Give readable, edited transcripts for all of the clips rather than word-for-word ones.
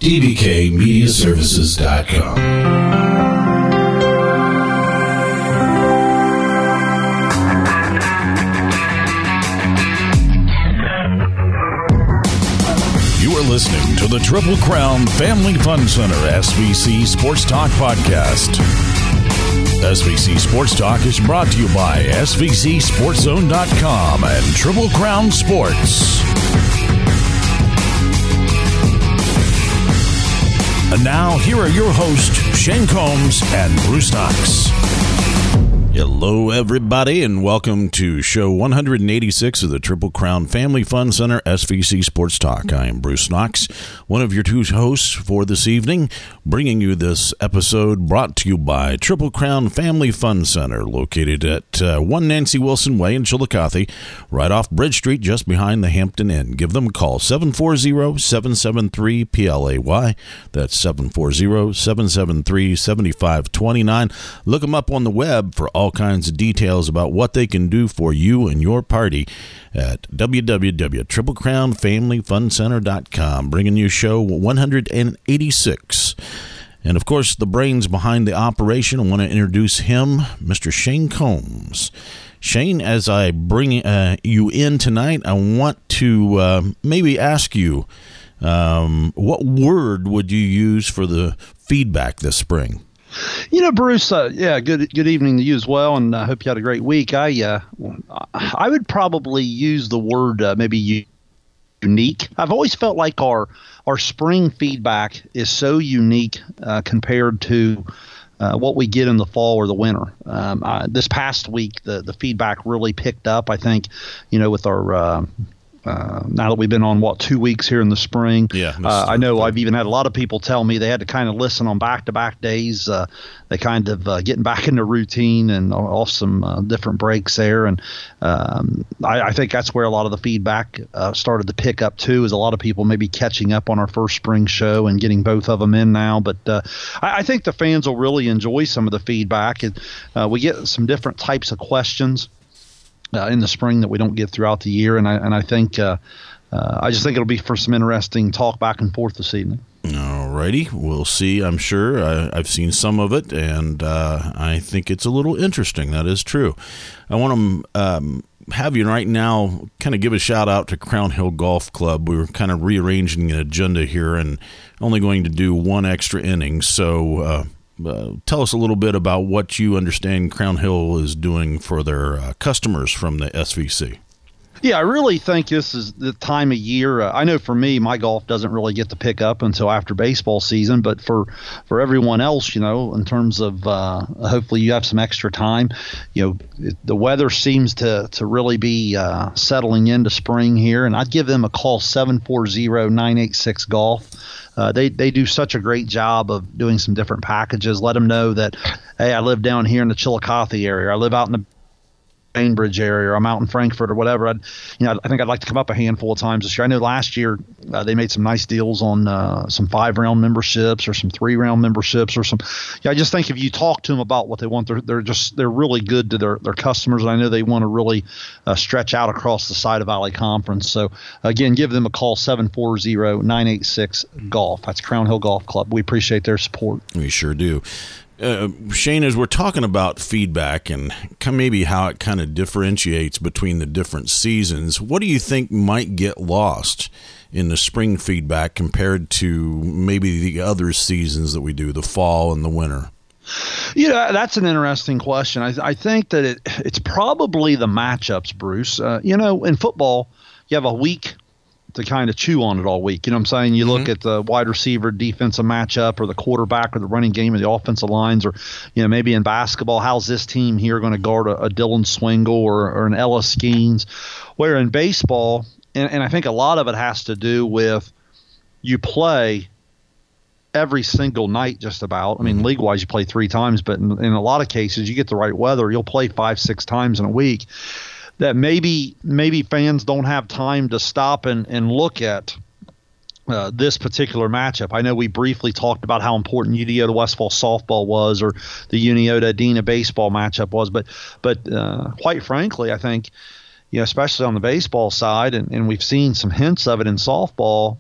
dbkmediaservices.com. Listening to the Triple Crown Family Fun Center SVC Sports Talk podcast. SVC Sports Talk is brought to you by SVCSportsZone.com and Triple Crown Sports. And now, here are your hosts, Shane Combs and Bruce Knox. Hello, everybody, and welcome to show 186 of the Triple Crown Family Fun Center SVC Sports Talk. I am Bruce Knox, one of your two hosts for this evening, bringing you this episode brought to you by Triple Crown Family Fun Center, located at 1 Nancy Wilson Way in Chillicothe, right off Bridge Street, just behind the Hampton Inn. Give them a call, 740-773-PLAY. That's 740-773-7529. Look them up on the web for all kinds of details about what they can do for you and your party at www.triplecrownfamilyfuncenter.com. Bringing you show 186. And, of course, the brains behind the operation, I want to introduce him, Mr. Shane Combs. Shane, as I bring you in tonight, I want to maybe ask you, what word would you use for the feedback this spring? You know, Bruce, good evening to you as well, and I hope you had a great week. I would probably use the word maybe unique. I've always felt like our spring feedback is so unique compared to what we get in the fall or the winter. This past week, the feedback really picked up, I think, with our now that we've been on, 2 weeks here in the spring. Yeah, I know I've even had a lot of people tell me they had to kind of listen on back-to-back days. They kind of getting back into routine and off some different breaks there. And I think that's where a lot of the feedback started to pick up, too, is a lot of people maybe catching up on our first spring show and getting both of them in now. But I think the fans will really enjoy some of the feedback. And we get some different types of questions in the spring that we don't get throughout the year, and I think I just think it'll be for some interesting talk back and forth this evening. All righty, we'll see. I'm sure I've seen some of it, and I think it's a little interesting. That is true. I want to have you right now kind of give a shout out to Crown Hill Golf Club. We were kind of rearranging an agenda here and only going to do one extra inning, so tell us a little bit about what you understand Crown Hill is doing for their customers from the SVC. Yeah, I really think this is the time of year. I know for me, my golf doesn't really get to pick up until after baseball season, but for everyone else, in terms of hopefully you have some extra time. The weather seems to really be settling into spring here, and I'd give them a call, 740-986-GOLF. They do such a great job of doing some different packages. Let them know that, hey, I live down here in the Chillicothe area. I live out in the Bainbridge area, or I'm out in Frankfurt or whatever. I think I'd like to come up a handful of times this year. I know last year they made some nice deals on some 5-round memberships or some 3-round memberships or some. I just think if you talk to them about what they want, they're really good to their customers, and I know they want to really stretch out across the Cider Valley Conference. So again, give them a call, 740-986-GOLF. That's Crown Hill Golf Club. We appreciate their support. We sure do. Shane, as we're talking about feedback and maybe how it kind of differentiates between the different seasons, what do you think might get lost in the spring feedback compared to maybe the other seasons that we do, the fall and the winter? That's an interesting question. I think that it's probably the matchups, Bruce. In football, you have a week to kind of chew on it all week. You know what I'm saying? You look at the wide receiver defensive matchup, or the quarterback, or the running game, or the offensive lines, or maybe in basketball, how's this team here going to guard a Dylan Swingle or an Ellis Skeens? Where in baseball, and I think a lot of it has to do with you play every single night just about. I mean, league-wise, you play 3 times, but in a lot of cases, you get the right weather, you'll play 5-6 times in a week. That maybe fans don't have time to stop and look at this particular matchup. I know we briefly talked about how important UDO to Westfall softball was, or the Uniota Adena baseball matchup was, but quite frankly, I think, especially on the baseball side, and we've seen some hints of it in softball,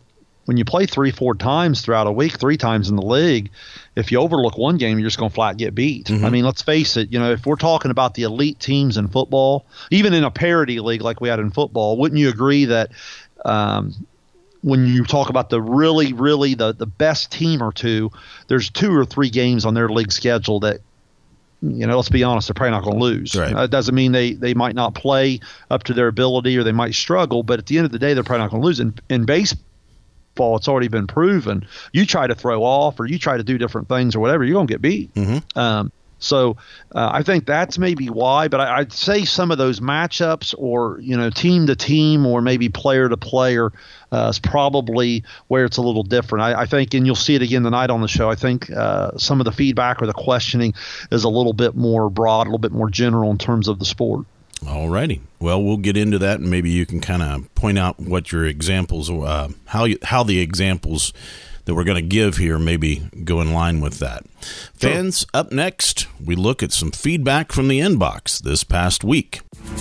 when you play 3-4 times throughout a week, 3 times in the league, if you overlook one game, you're just going to flat get beat. Mm-hmm. I mean, let's face it. If we're talking about the elite teams in football, even in a parity league like we had in football, wouldn't you agree that when you talk about the really, really the best team or two, there's 2 or 3 games on their league schedule that, let's be honest, they're probably not going to lose. Right. It doesn't mean they might not play up to their ability or they might struggle, but at the end of the day, they're probably not going to lose. In baseball, it's already been proven. You try to throw off or you try to do different things or whatever, you're going to get beat. Mm-hmm. So I think that's maybe why, but I'd say some of those matchups or, team to team or maybe player to player is probably where it's a little different. I think, and you'll see it again tonight on the show, I think some of the feedback or the questioning is a little bit more broad, a little bit more general in terms of the sport. All righty. Well, we'll get into that, and maybe you can kind of point out what your examples, how the examples that we're going to give here maybe go in line with that. Sure. Fans, up next, we look at some feedback from the inbox this past week.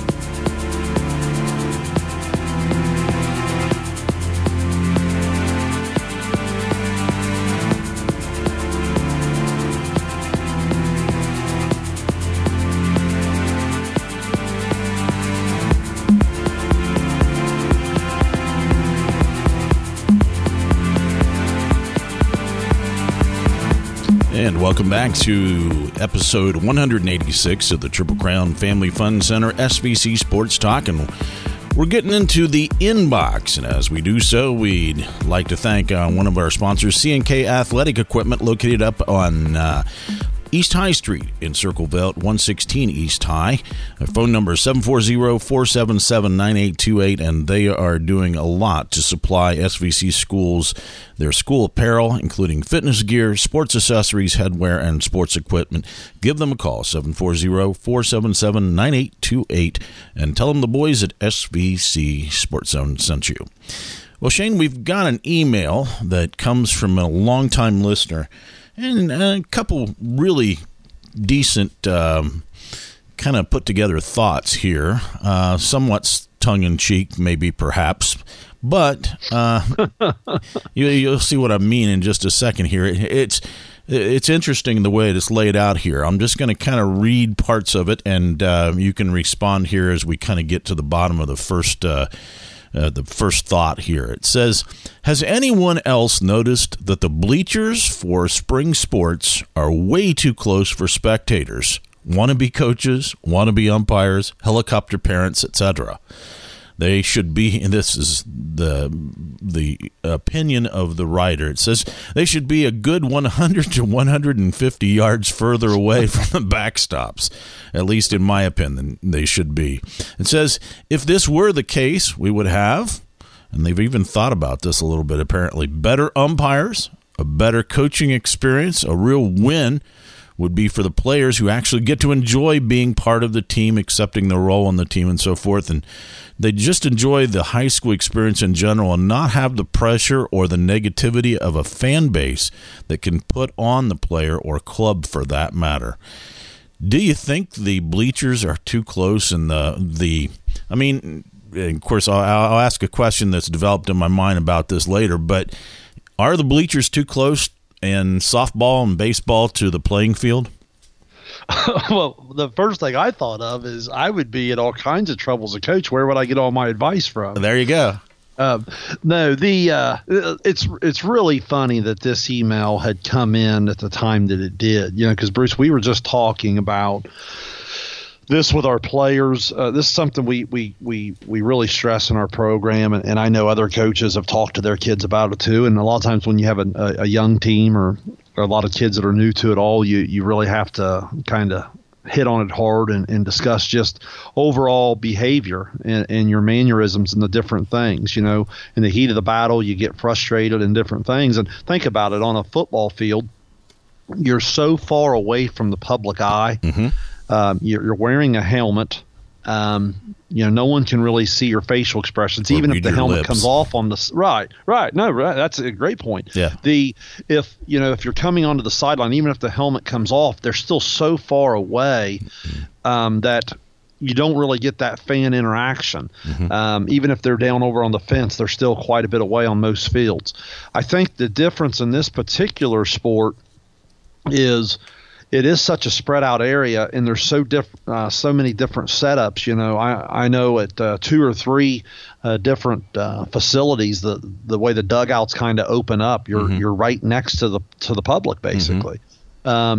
And welcome back to episode 186 of the Triple Crown Family Fun Center SVC Sports Talk. And we're getting into the inbox. And as we do so, we'd like to thank one of our sponsors, C&K Athletic Equipment, located up on East High Street in Circleville, 116 East High. Their phone number is 740-477-9828, and they are doing a lot to supply SVC schools their school apparel, including fitness gear, sports accessories, headwear, and sports equipment. Give them a call, 740-477-9828, and tell them the boys at SVC Sports Zone sent you. Well, Shane, we've got an email that comes from a longtime listener, and a couple really decent kind of put-together thoughts here, somewhat tongue-in-cheek, maybe, perhaps. But you'll see what I mean in just a second here. It's interesting the way it's laid out here. I'm just going to kind of read parts of it, and you can respond here as we kind of get to the bottom of the first thought here. It says, has anyone else noticed that the bleachers for spring sports are way too close for spectators? Wannabe coaches, wannabe umpires, helicopter parents, etc. They should be, and this is the opinion of the writer, it says they should be a good 100 to 150 yards further away from the backstops. At least in my opinion, they should be. It says, if this were the case, we would have, and they've even thought about this a little bit apparently, better umpires, a better coaching experience, a real win would be for the players who actually get to enjoy being part of the team, accepting their role on the team and so forth, and they just enjoy the high school experience in general and not have the pressure or the negativity of a fan base that can put on the player or club for that matter. Do you think the bleachers are too close? And I mean, of course, I'll ask a question that's developed in my mind about this later, but are the bleachers too close in softball and baseball to the playing field? Well, the first thing I thought of is I would be in all kinds of trouble as a coach. Where would I get all my advice from? There you go. No, it's really funny that this email had come in at the time that it did. Because Bruce, we were just talking about this with our players. This is something we really stress in our program, and I know other coaches have talked to their kids about it too. And a lot of times when you have a young team or a lot of kids that are new to it all, you really have to kind of hit on it hard and discuss just overall behavior and your mannerisms and the different things. In the heat of the battle, you get frustrated and different things. And think about it, on a football field, you're so far away from the public eye. Mm-hmm. You're wearing a helmet. No one can really see your facial expressions, even if the helmet comes off on the right. No, right. That's a great point. Yeah. If you're coming onto the sideline, even if the helmet comes off, they're still so far away that you don't really get that fan interaction. Even if they're down over on the fence, they're still quite a bit away on most fields. I think the difference in this particular sport is it is such a spread out area, and there's so many different setups. I know at 2 or 3 different facilities, the way the dugouts kind of open up, you're right next to the public basically, and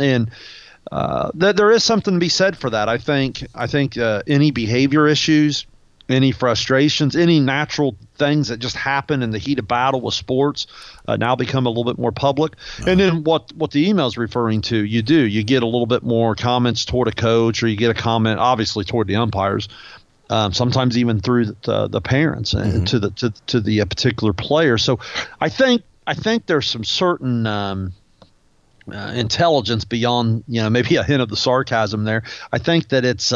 there is something to be said for that. I think any behavior issues, any frustrations, any natural things that just happen in the heat of battle with sports now become a little bit more public. And then what the email is referring to, you get a little bit more comments toward a coach, or you get a comment obviously toward the umpires, sometimes even through the parents and to the particular player. So I think there's some certain intelligence beyond maybe a hint of the sarcasm there. I think that it's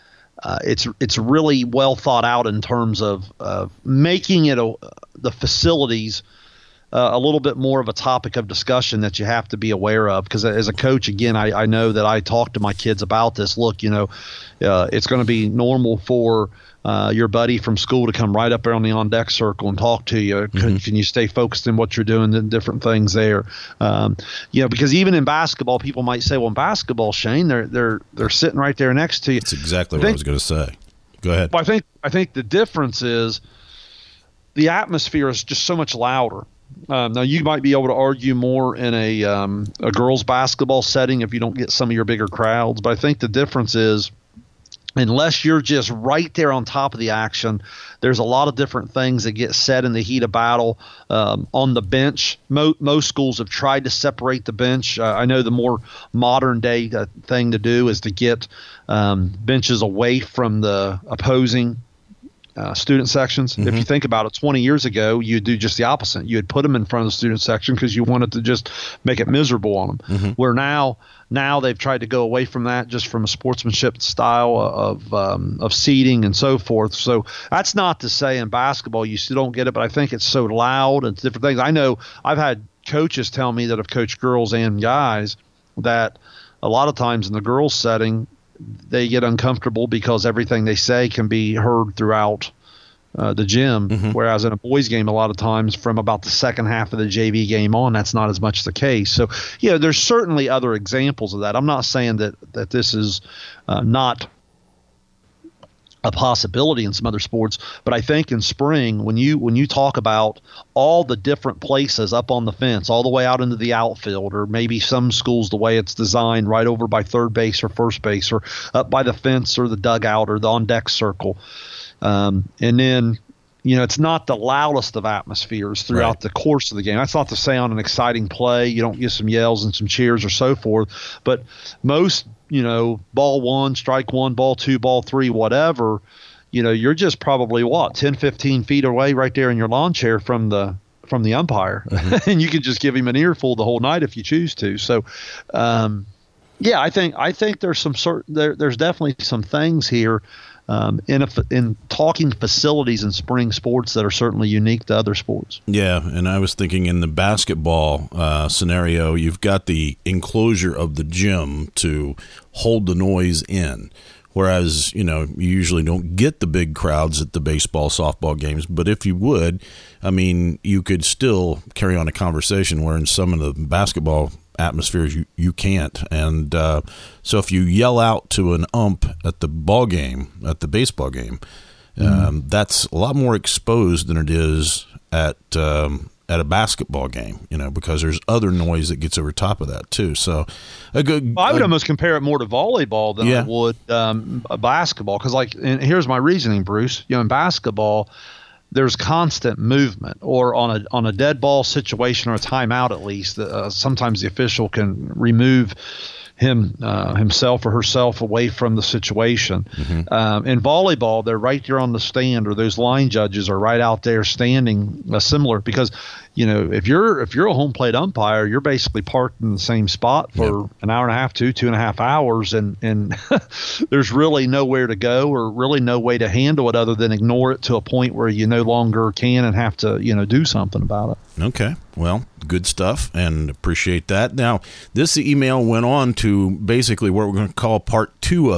really well thought out in terms of making it the facilities a little bit more of a topic of discussion that you have to be aware of. Because as a coach, again, I know that I talk to my kids about this. Look, it's going to be normal for your buddy from school to come right up there on the on-deck circle and talk to you. Can you stay focused in what you're doing and different things there? Because even in basketball, people might say, well, in basketball, Shane, they're sitting right there next to you. That's exactly what I was going to say. Go ahead. Well, I think the difference is the atmosphere is just so much louder. Now, you might be able to argue more in a girls' basketball setting if you don't get some of your bigger crowds. But I think the difference is, unless you're just right there on top of the action, there's a lot of different things that get said in the heat of battle on the bench. Most schools have tried to separate the bench. I know the more modern day thing to do is to get benches away from the opposing student sections. If you think about it, 20 years ago, you'd do just the opposite. You would put them in front of the student section because you wanted to just make it miserable on them. Where now they've tried to go away from that, just from a sportsmanship style of seating and so forth. So that's not to say in basketball you still don't get it, but I think it's so loud and different things. I know I've had coaches tell me that have coached girls and guys that a lot of times in the girls setting, they get uncomfortable because everything they say can be heard throughout the gym, whereas in a boys game, a lot of times from about the second half of the JV game on, that's not as much the case. So, there's certainly other examples of that. I'm not saying that this is not a possibility in some other sports, but I think in spring, when you talk about all the different places up on the fence, all the way out into the outfield, or maybe some schools the way it's designed right over by third base or first base, or up by the fence or the dugout or the on-deck circle, and then it's not the loudest of atmospheres throughout the course of the game. That's not to say on an exciting play you don't get some yells and some cheers or so forth, but most ball 1, strike 1, ball 2, ball 3, whatever, you're just probably 10, 15 feet away right there in your lawn chair from the umpire. And you can just give him an earful the whole night if you choose to. So, I think there's there's definitely some things here in talking facilities in spring sports that are certainly unique to other sports. Yeah, and I was thinking in the basketball scenario, you've got the enclosure of the gym to hold the noise in, whereas, you usually don't get the big crowds at the baseball, softball games. But if you would, you could still carry on a conversation, where in some of the basketball atmospheres you can't. And so if you yell out to an ump at the baseball game, that's a lot more exposed than it is at a basketball game, because there's other noise that gets over top of that too. So I would almost compare it more to volleyball than I would basketball, because and here's my reasoning, Bruce. In basketball, there's constant movement, or on a dead ball situation or a timeout, at least sometimes the official can remove himself or herself away from the situation. In volleyball, they're right there on the stand, or those line judges are right out there standing, similar, because if you're a home plate umpire, you're basically parked in the same spot for an hour and a half, 2.5 hours, and there's really nowhere to go, or really no way to handle it other than ignore it to a point where you no longer can and have to do something about it. Okay, well, good stuff, and appreciate that. Now, this email went on to basically what we're going to call part 2 of it,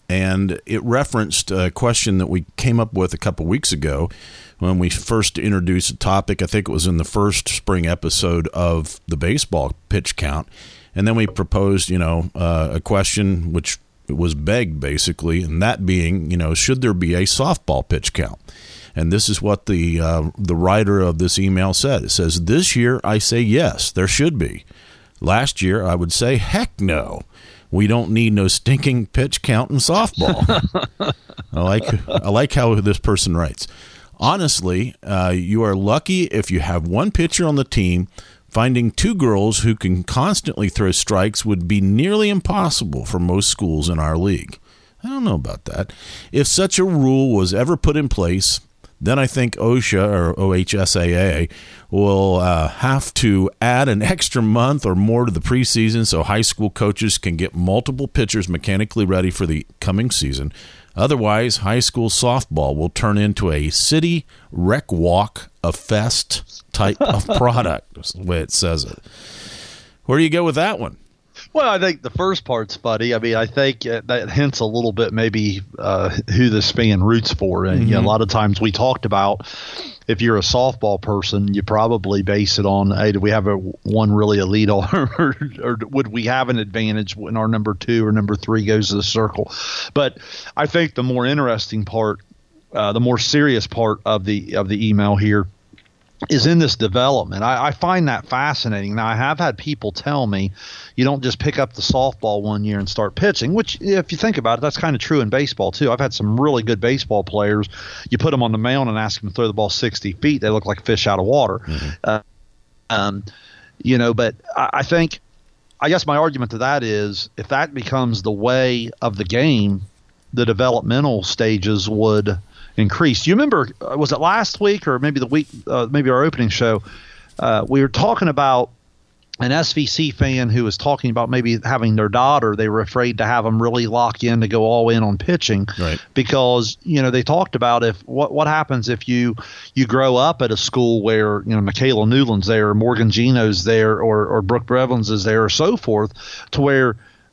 and it referenced a question that we came up with a couple weeks ago when we first introduced the topic. I think it was in the first spring episode of the baseball pitch count. And then we proposed, a question which was begged basically, and that being, should there be a softball pitch count? And this is what the writer of this email said. It says, "This year I say yes, there should be. Last year I would say heck no. We don't need no stinking pitch count in softball." I like how this person writes. "Honestly, you are lucky if you have one pitcher on the team. Finding two girls who can constantly throw strikes would be nearly impossible for most schools in our league." I don't know about that. "If such a rule was ever put in place, then I think OSHA or OHSAA will have to add an extra month or more to the preseason so high school coaches can get multiple pitchers mechanically ready for the coming season. Otherwise, high school softball will turn into a city rec walk, a fest type of product." That's the way it says it. Where do you go with that one? Well, I think the first part's funny. I mean, I think that hints a little bit maybe who this fan roots for. And a lot of times we talked about if you're a softball person, you probably base it on, hey, do we have one really elite or would we have an advantage when our number 2 or number 3 goes to the circle? But I think the more interesting part, the more serious part of the email here is in this development. I find that fascinating. Now, I have had people tell me you don't just pick up the softball one year and start pitching, which, if you think about it, that's kind of true in baseball, too. I've had some really good baseball players. You put them on the mound and ask them to throw the ball 60 feet, they look like fish out of water. Mm-hmm. But I guess my argument to that is if that becomes the way of the game, the developmental stages would increase. You remember, was it last week or maybe the week, maybe our opening show, we were talking about an SVC fan who was talking about maybe having their daughter, they were afraid to have them really lock in to go all in on pitching. Right. Because, they talked about what happens if you grow up at a school where, Michaela Newland's there or Morgan Gino's there or Brooke Brevins is there or so forth, to where,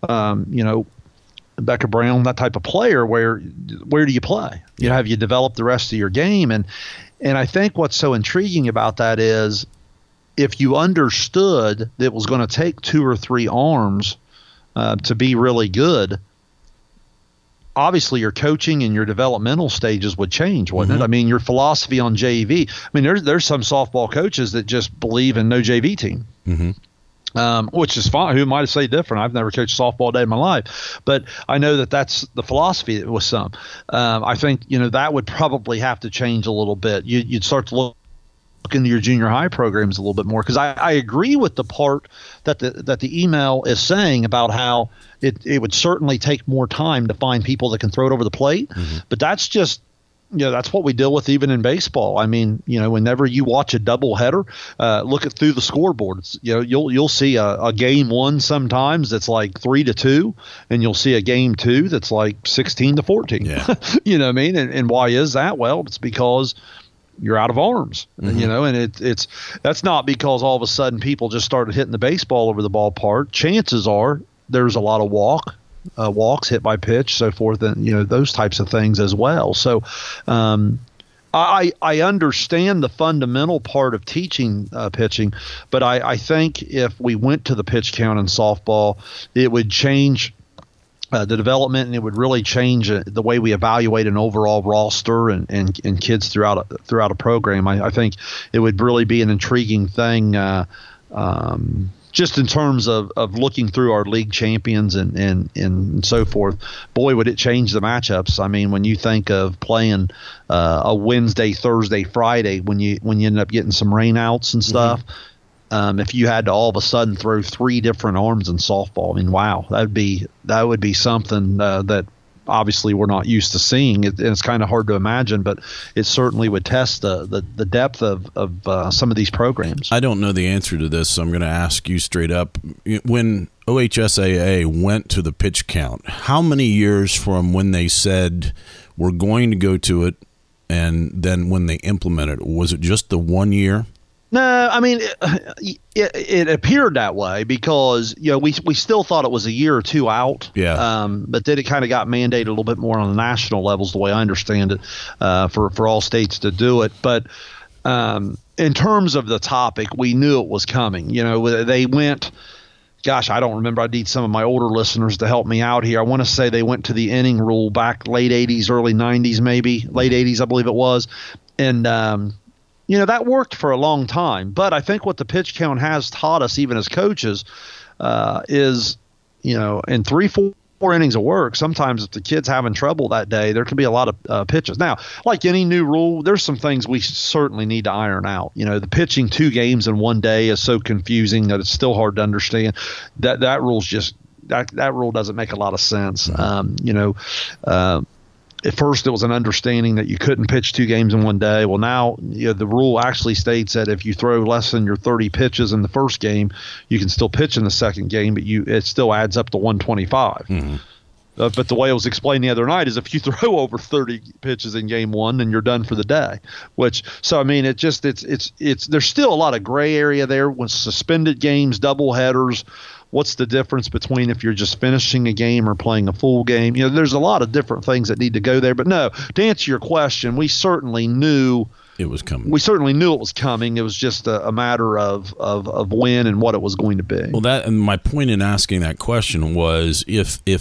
Becca Brown, that type of player, where do you play? Have you developed the rest of your game? And I think what's so intriguing about that is if you understood that it was going to take 2 or 3 arms to be really good, obviously your coaching and your developmental stages would change, wouldn't it? I mean, your philosophy on JV. I mean, there's some softball coaches that just believe in no JV team. Mm-hmm. Which is fine. Who am I to say different? I've never coached softball a day in my life, but I know that that's the philosophy with some. I think that would probably have to change a little bit. You'd start to look into your junior high programs a little bit more, because I agree with the part that the email is saying about how it would certainly take more time to find people that can throw it over the plate, but that's just. That's what we deal with even in baseball. I mean, whenever you watch a doubleheader, look through the scoreboard. You'll see a game 1 sometimes that's like 3-2, and you'll see a game 2 that's like 16-14. Yeah. You know what I mean? And why is that? Well, it's because you're out of arms. And it's that's not because all of a sudden people just started hitting the baseball over the ballpark. Chances are there's a lot of walks, hit by pitch, so forth, and those types of things as well. So I understand the fundamental part of teaching pitching, but I think if we went to the pitch count in softball, it would change the development, and it would really change the way we evaluate an overall roster and kids throughout a program. I think it would really be an intriguing thing. Just in terms of looking through our league champions and so forth, boy, would it change the matchups. I mean, when you think of playing a Wednesday, Thursday, Friday, when you end up getting some rainouts and stuff, if you had to all of a sudden throw 3 different arms in softball, I mean, wow, that would be something that obviously we're not used to seeing. It's kind of hard to imagine, but it certainly would test the depth of some of these programs. I don't know the answer to this, so I'm going to ask you straight up. When OHSAA went to the pitch count, how many years from when they said we're going to go to it and then when they implemented it, was it just the 1 year? No, I mean, it appeared that way because, we still thought it was a year or two out. Yeah. But then it kind of got mandated a little bit more on the national levels, the way I understand it, for all states to do it. But in terms of the topic, we knew it was coming. They went. Gosh, I don't remember. I need some of my older listeners to help me out here. I want to say they went to the inning rule back late 80s, early 90s, maybe late 80s, I believe it was. And, that worked for a long time. But I think what the pitch count has taught us, even as coaches, is, in 3-4 innings of work, sometimes if the kid's having trouble that day, there can be a lot of pitches. Now, like any new rule, there's some things we certainly need to iron out. The pitching 2 games in one day is so confusing that it's still hard to understand. That rule's just that rule doesn't make a lot of sense. At first, it was an understanding that you couldn't pitch 2 games in one day. Well, now the rule actually states that if you throw less than your 30 pitches in the first game, you can still pitch in the second game, but it still adds up to 125. Mm-hmm. But the way it was explained the other night is if you throw over 30 pitches in game 1, then you're done for the day. It's there's still a lot of gray area there with suspended games, double headers. What's the difference between if you're just finishing a game or playing a full game? There's a lot of different things that need to go there. But no, to answer your question, we certainly knew it was coming. It was just a matter of when and what it was going to be. Well, and my point in asking that question was if the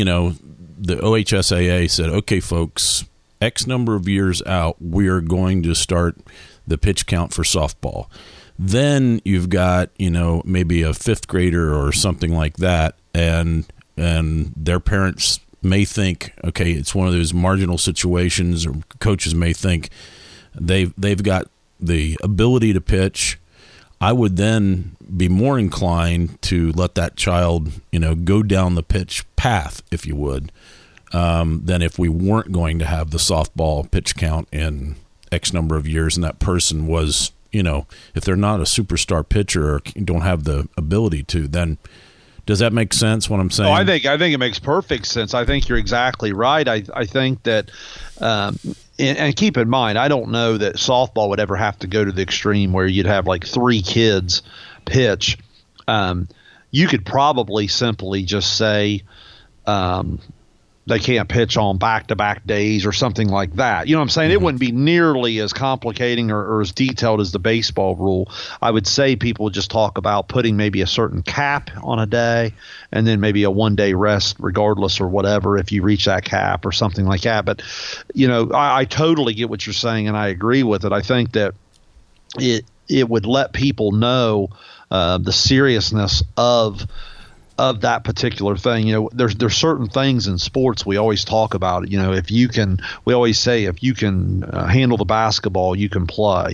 OHSAA said, okay, folks, X number of years out, we're going to start the pitch count for softball. Then you've got, maybe a 5th grader or something like that, and their parents may think, okay, it's one of those marginal situations, or coaches may think they've got the ability to pitch. I would then be more inclined to let that child, go down the pitch path, if you would, than if we weren't going to have the softball pitch count in X number of years, and that person was, if they're not a superstar pitcher or don't have the ability to, then does that make sense what I'm saying? Oh, I think it makes perfect sense. I think you're exactly right. I think that, and keep in mind, I don't know that softball would ever have to go to the extreme where you'd have like 3 kids pitch. You could probably simply just say, they can't pitch on back-to-back days or something like that. You know what I'm saying? Mm-hmm. It wouldn't be nearly as complicating or as detailed as the baseball rule. I would say people would just talk about putting maybe a certain cap on a day and then maybe a 1-day rest regardless or whatever if you reach that cap or something like that. But, I totally get what you're saying, and I agree with it. I think that it would let people know the seriousness of that particular thing. There's certain things in sports we always talk about. We always say if you can handle the basketball, you can play.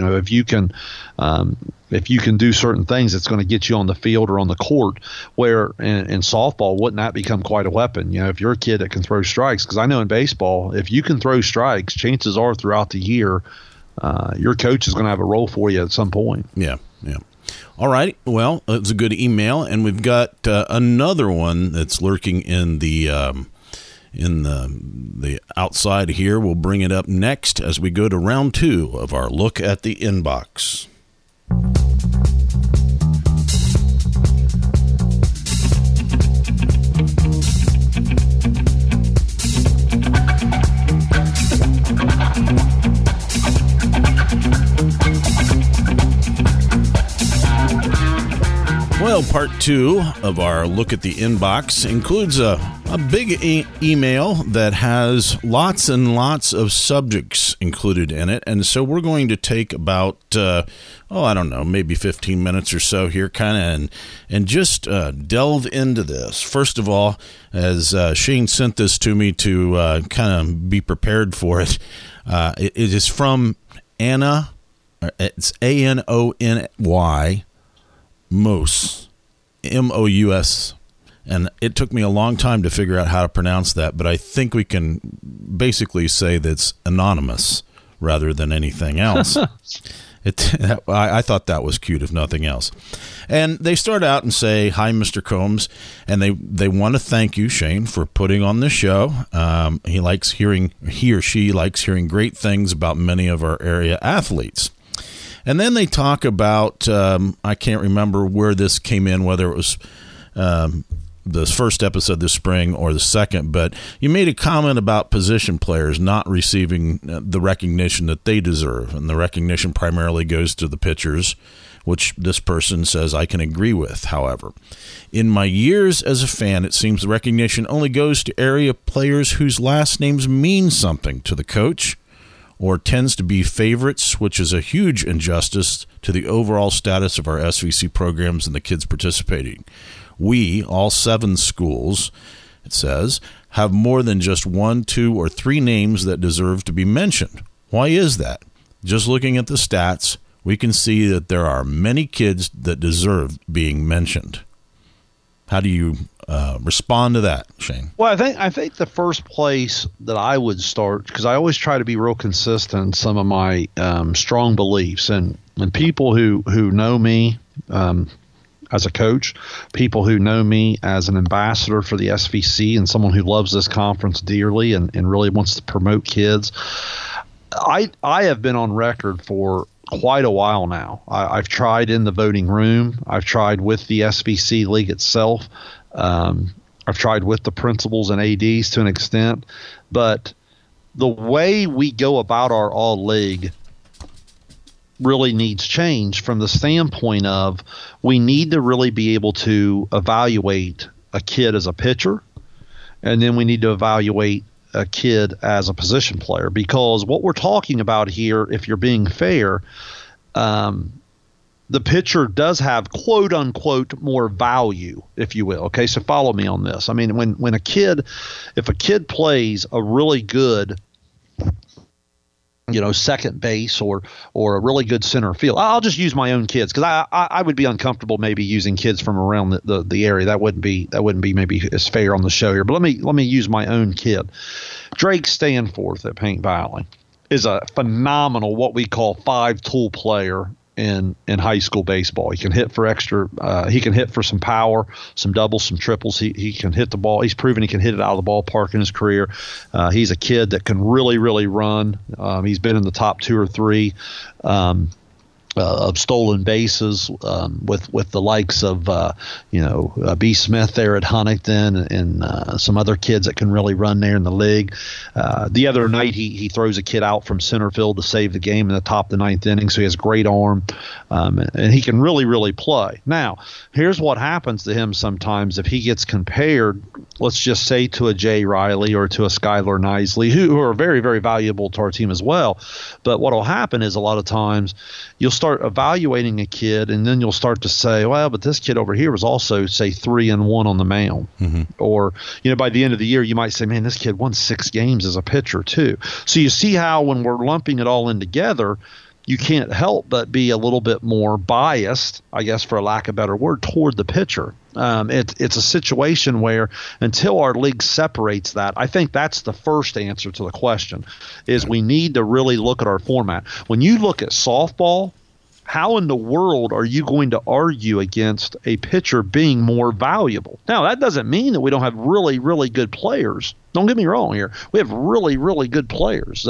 If you can do certain things, it's going to get you on the field or on the court. Where in softball, wouldn't that become quite a weapon? If you're a kid that can throw strikes, because I know in baseball, if you can throw strikes, chances are throughout the year, your coach is going to have a role for you at some point. Yeah. All right. Well, it's a good email, and we've got another one that's lurking in the outside here. We'll bring it up next as we go to round 2 of our look at the inbox. Well, part 2 of our look at the inbox includes a big email that has lots and lots of subjects included in it. And so we're going to take about, maybe 15 minutes or so here and just delve into this. First of all, as Shane sent this to me to kind of be prepared for it, it is from Anna. It's Anony. Mous, Mous, and it took me a long time to figure out how to pronounce that, but I think we can basically say that's anonymous rather than anything else. I thought that was cute, if nothing else. And they start out and say, "Hi, Mr. Combs," and they want to thank you, Shane, for putting on the show. He or she likes hearing great things about many of our area athletes. And then they talk about, I can't remember where this came in, whether it was the first episode this spring or the second, but you made a comment about position players not receiving the recognition that they deserve, and the recognition primarily goes to the pitchers, which this person says I can agree with. However, in my years as a fan, it seems the recognition only goes to area players whose last names mean something to the coach, or tends to be favorites, which is a huge injustice to the overall status of our SVC programs and the kids participating. We, all 7 schools, it says, have more than just 1, 2, or 3 names that deserve to be mentioned. Why is that? Just looking at the stats, we can see that there are many kids that deserve being mentioned. How do you respond to that, Shane? Well, I think the first place that I would start, because I always try to be real consistent in some of my strong beliefs, and people who know me as a coach, people who know me as an ambassador for the SVC and someone who loves this conference dearly and really wants to promote kids, I have been on record for quite a while now. I've tried in the voting room. I've tried with the SVC league itself. I've tried with the principals and ADs to an extent. But the way we go about our all league really needs change from the standpoint of we need to really be able to evaluate a kid as a pitcher, and then we need to evaluate a kid as a position player, because what we're talking about here, if you're being fair, the pitcher does have quote unquote more value, if you will. Okay, so follow me on this. I mean, when if a kid plays a really good second base or a really good center field. I'll just use my own kids, because I would be uncomfortable maybe using kids from around the area. That wouldn't be maybe as fair on the show here. But let me use my own kid. Drake Stanforth at Paint Valley is a phenomenal, what we call 5-tool player in high school baseball. He can hit for he can hit for some power, some doubles, some triples. He can hit the ball. He's proven he can hit it out of the ballpark in his career. He's a kid that can really, really run. He's been in the top 2 or 3 of stolen bases with the likes of B. Smith there at Huntington and some other kids that can really run there in the league. The other night he throws a kid out from center field to save the game in the top of the 9th inning, so he has great arm, and he can really, really play. Now, here's what happens to him sometimes if he gets compared, let's just say, to a Jay Riley or to a Skylar Knisley, who are very, very valuable to our team as well. But what will happen is a lot of times you'll start evaluating a kid, and then you'll start to say, well, but this kid over here was also, say, 3-1 on the mound. Mm-hmm. Or, by the end of the year, you might say, man, this kid won 6 games as a pitcher too. So you see how when we're lumping it all in together, you can't help but be a little bit more biased, I guess, for a lack of a better word, toward the pitcher. It's a situation where until our league separates that, I think that's the first answer to the question, is we need to really look at our format. When you look at softball, how in the world are you going to argue against a pitcher being more valuable? Now, that doesn't mean that we don't have really, really good players. Don't get me wrong here. We have really, really good players.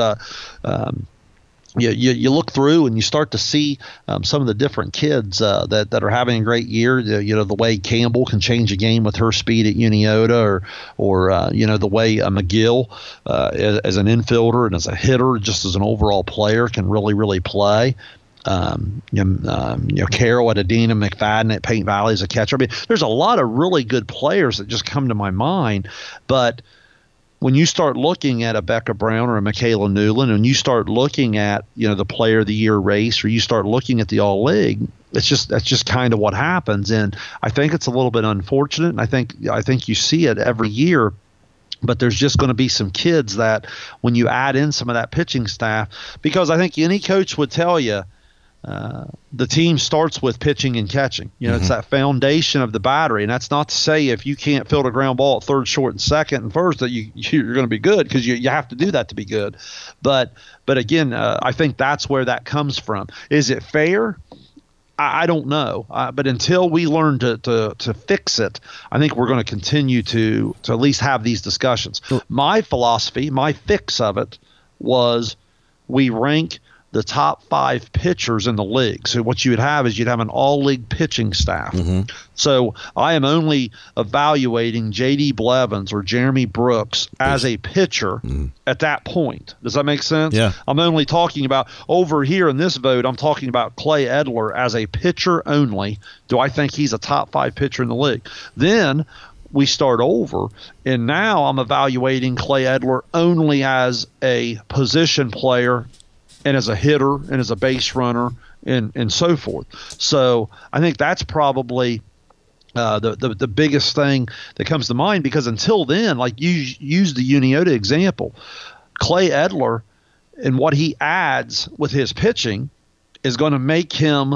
You look through and you start to see some of the different kids that are having a great year. The way Campbell can change a game with her speed at Uniota, or the way McGill as an infielder and as a hitter, just as an overall player, can really, really play. Carol at Adina, McFadden at Paint Valley as a catcher. I mean, there's a lot of really good players that just come to my mind, but when you start looking at a Becca Brown or a Michaela Newland, and you start looking at the Player of the Year race, or you start looking at the All League, that's just kind of what happens. And I think it's a little bit unfortunate. And I think you see it every year. But there's just going to be some kids that when you add in some of that pitching staff, because I think any coach would tell you, the team starts with pitching and catching. It's that foundation of the battery, and that's not to say if you can't field a ground ball at third, short, and second and first that you're going to be good, because you have to do that to be good. But again, I think that's where that comes from. Is it fair? I don't know, but until we learn to fix it, I think we're going to continue to at least have these discussions. My philosophy, my fix of it was we rank the top 5 pitchers in the league. So what you would have is you'd have an all-league pitching staff. So I am only evaluating J.D. Blevins or Jeremy Brooks as a pitcher at that point. Does that make sense? Yeah. I'm only talking about over here in this vote, I'm talking about Clay Edler as a pitcher only. Do I think he's a top 5 pitcher in the league? Then we start over, and now I'm evaluating Clay Edler only as a position player and as a hitter and as a base runner and so forth. So I think that's probably the biggest thing that comes to mind, because until then, like you use the Uniota example, Clay Edler and what he adds with his pitching is going to make him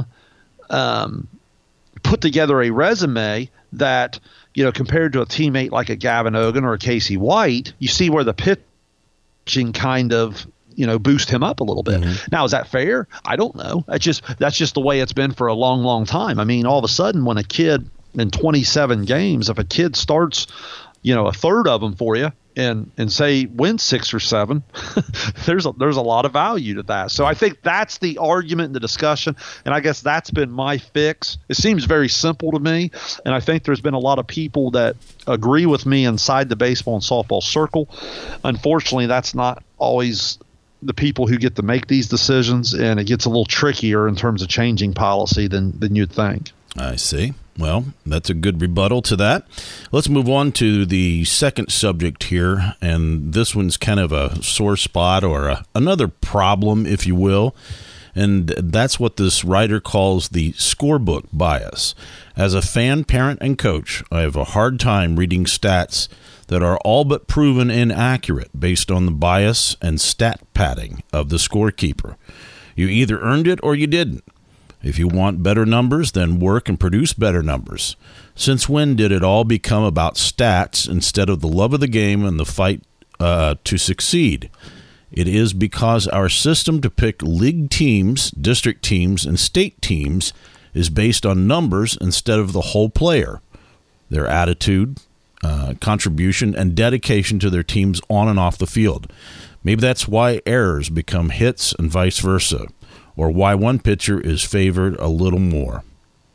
put together a resume that, compared to a teammate like a Gavin Ogan or a Casey White, you see where the pitching kind of boost him up a little bit. Now, is that fair? I don't know. That's just the way it's been for a long, long time. I mean, all of a sudden, when a kid in 27 games, if a kid starts, a third of them for you and say wins 6 or 7, there's a lot of value to that. So I think that's the argument in the discussion, and I guess that's been my fix. It seems very simple to me, and I think there's been a lot of people that agree with me inside the baseball and softball circle. Unfortunately, that's not always the people who get to make these decisions, and it gets a little trickier in terms of changing policy than you'd think. I see. Well, that's a good rebuttal to that. Let's move on to the second subject here, and this one's kind of a sore spot or another problem, if you will, and that's what this writer calls the scorebook bias. As a fan, parent, and coach, I have a hard time reading stats that are all but proven inaccurate based on the bias and stat padding of the scorekeeper. You either earned it or you didn't. If you want better numbers, then work and produce better numbers. Since when did it all become about stats instead of the love of the game and the fight to succeed? It is because our system to pick league teams, district teams, and state teams is based on numbers instead of the whole player, their attitude, contribution, and dedication to their teams on and off the field. Maybe that's why errors become hits and vice versa, or why one pitcher is favored a little more.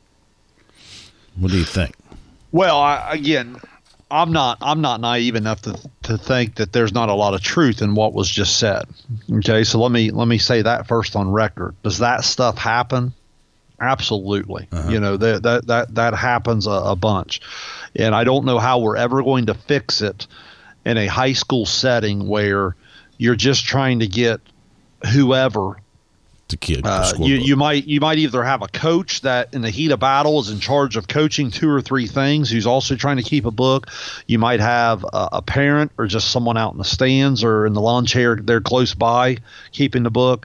What do you think? Well, I'm not naive enough to think that there's not a lot of truth in what was just said. Okay, so let me say that first on record. Does that stuff happen? Absolutely. That happens a bunch. And I don't know how we're ever going to fix it in a high school setting where you're just trying to get whoever to kid. You might either have a coach that in the heat of battle is in charge of coaching 2 or 3 things who's also trying to keep a book. You might have a parent or just someone out in the stands or in the lawn chair there close by keeping the book.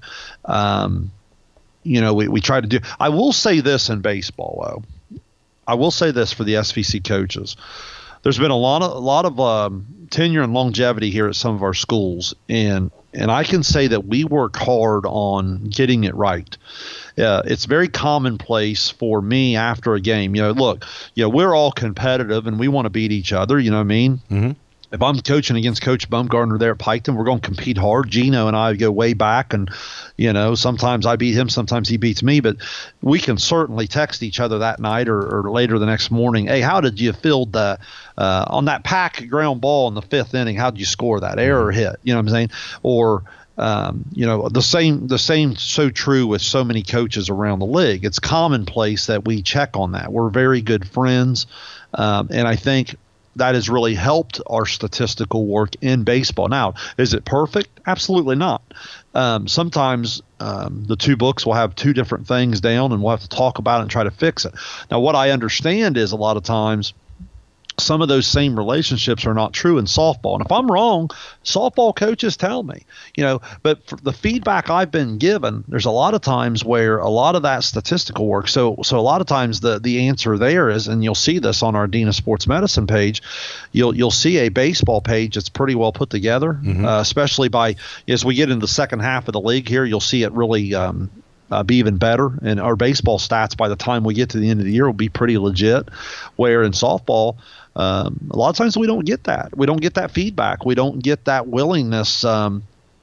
We try to do. I will say this in baseball, though. I will say this for the SVC coaches. There's been a lot of tenure and longevity here at some of our schools, and I can say that we work hard on getting it right. It's very commonplace for me after a game. Look, we're all competitive and we want to beat each other. You know what I mean? Mm-hmm. If I'm coaching against Coach Bumgardner there at Piketon, we're going to compete hard. Gino and I go way back, and sometimes I beat him, sometimes he beats me. But we can certainly text each other that night or later the next morning. Hey, how did you field on that pack ground ball in the 5th inning? How did you score that error hit? You know what I'm saying? Or the same so true with so many coaches around the league. It's commonplace that we check on that. We're very good friends, and I think that has really helped our statistical work in baseball. Now, is it perfect? Absolutely not. Sometimes the 2 books will have 2 different things down, and we'll have to talk about it and try to fix it. Now, what I understand is a lot of times some of those same relationships are not true in softball. And if I'm wrong, softball coaches tell me, but for the feedback I've been given, there's a lot of times where a lot of that statistical work. So a lot of times the answer there is, and you'll see this on our Dean of Sports Medicine page, you'll see a baseball page that's pretty well put together, especially as we get into the second half of the league here, you'll see it really, be even better, and our baseball stats by the time we get to the end of the year will be pretty legit, where in softball a lot of times we don't get that. We don't get that feedback. We don't get that willingness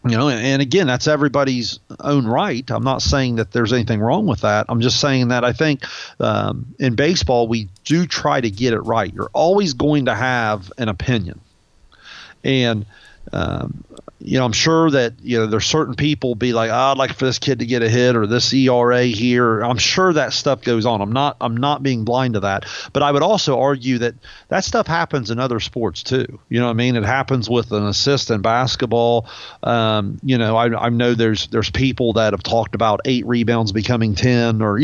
And again, that's everybody's own right. I'm not saying that there's anything wrong with that. I'm just saying that I think in baseball, we do try to get it right. You're always going to have an opinion. And, I'm sure that, there's certain people be like, I'd like for this kid to get a hit or this ERA here. I'm sure that stuff goes on. I'm not being blind to that. But I would also argue that stuff happens in other sports too. You know what I mean? It happens with an assist in basketball. I know there's people that have talked about 8 rebounds becoming 10 or,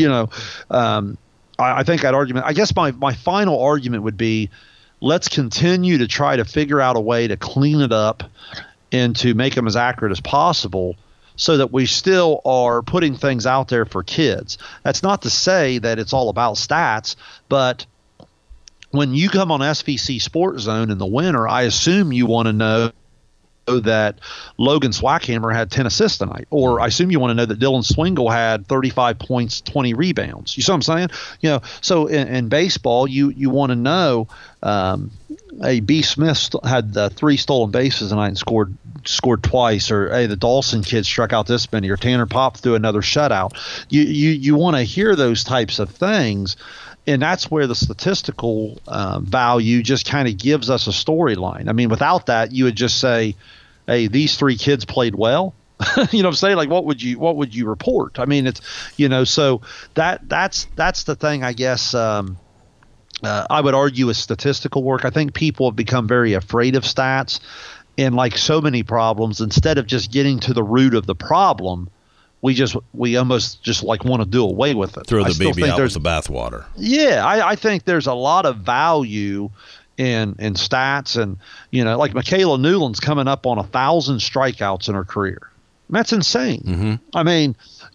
I think that argument, I guess my final argument would be, let's continue to try to figure out a way to clean it up and to make them as accurate as possible so that we still are putting things out there for kids. That's not to say that it's all about stats, but when you come on SVC Sports Zone in the winter, I assume you want to know that Logan Swackhammer had 10 assists tonight, or I assume you want to know that Dylan Swingle had 35 points, 20 rebounds. You see what I'm saying? So in baseball, you want to know B. Smith had 3 stolen bases tonight and scored twice, or hey, the Dawson kid struck out this many, or Tanner Pop threw another shutout. You want to hear those types of things. And that's where the statistical value just kind of gives us a storyline. I mean, without that, you would just say, hey, these 3 kids played well. You know what I'm saying? Like, what would you report? I mean, it's, so that's the thing, I guess, I would argue is statistical work. I think people have become very afraid of stats, and like so many problems, instead of just getting to the root of the problem, we almost just like want to do away with it. Throw the baby out with the bathwater. Yeah, I think there's a lot of value in stats, and like Michaela Newland's coming up on 1,000 strikeouts in her career. That's insane. Mm-hmm. I mean,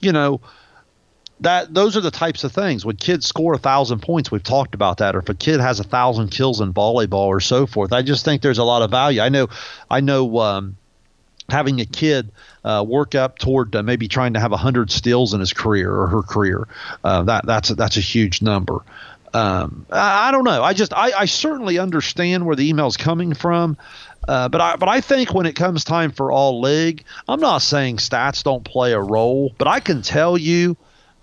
that those are the types of things. When kids score 1,000 points, we've talked about that, or if a kid has 1,000 kills in volleyball or so forth. I just think there's a lot of value. I know. Having a kid work up toward maybe trying to have 100 steals in his career or her career, that's a huge number. I don't know. I certainly understand where the email's coming from, but I think when it comes time for all league, I'm not saying stats don't play a role, but I can tell you